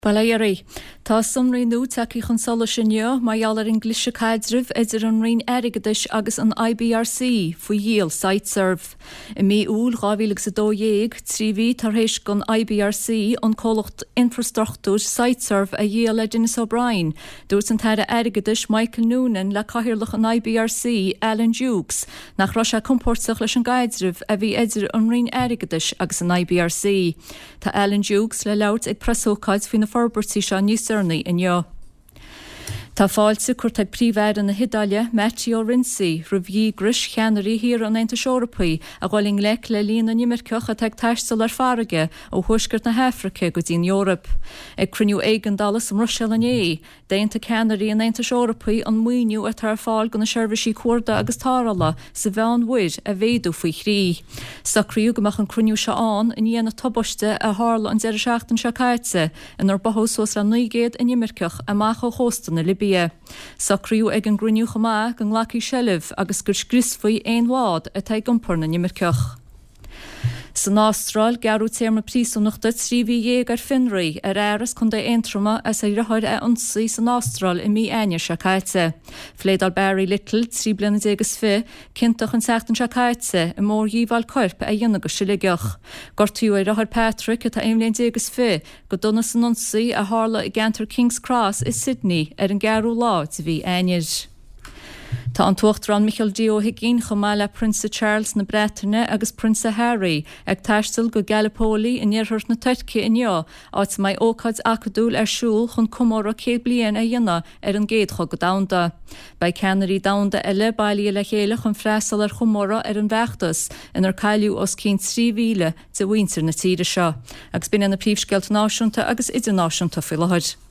Balayari, tá sumraí nú takeí chun sola sinne maiall an glise caidrih idir an rion aigeis agus an IBRC faoi díal SiteServe. I mí úl 2012 tríhí tar hééis gon IBRC an cólacht infrastruchtúr SiteServe a díal le Dennis O'Brien, dúirt an taire aigeis Michael Noonan le caithearlach an IBRC Alan Dukes nach ra sé compórtach leis an gaidrih a bhí idir an rion aigeis agus an IBRC. Tá Alan Dukes le leabhart ag presócaid faoin Forbertí se níosarnaí inniu. Tá fáilte cuairt ag príomhhéad an na Hidáile Matthew Rincy roimhí gris cheannarí hir an Aontas Eorpaí a gháilling le líon na Nimirceach a teag taistil ar farige ó thuisgurt na Hafraice go dtíon Eorp. Ag cruniú éigeandalas an Roiseal ané, déanta ceannarí an Aontas Eorpaí an muoiniú a tar fáil go na seirbhísí cuarda agus tárala sa bhean muid a bhéadú faoi chrí. Sacríú gomach an cruniú seán in dhéana tobaiste a hála an 16 se caite in ar bathósós le 9 in Nimirceach amach ó hóstan na Libia. Sacríú ag an gruniú chamá gan lací sellh agus gur scrisfaí éon bhád a taid gompar na Nimirceach. San Ástráil gearú téarma prísúnachta tríhí ar finraí ar airas chun éontrama as a rathir a ionsaí San Ástráil i mí aine se caite. Fléadal Barry Little 3 bliana agus fi cinnteach an 16 se caite i mór díomháil corp a dhéana go siligach. Gortú é rathir Patrick atá éimléon agus fi go donna san ionsaí a hála i Gantar King's Cross i Sydney ar an gearú lá a bhí aineir. Tá an tuachtarán Michael Dio Higgin chomá le Prince Charles na Bretagne agus Prince Harry ag taistil go Gallipoli in iarthart na Tuirce inniu áit mai ócáid acadúil ar siúl chun cumóra 100 bliain a dhéana ar an géadcha go damda. Bei ceannarí damda eile bailí le chéile chun freastal ar chumóra ar an bheachtas inar cailiú os cén 3,000 de bhaintear na tíre seo. Agus bíonn na príomhsceilt náisiúnta agus idirnáisiúnta fill láthir.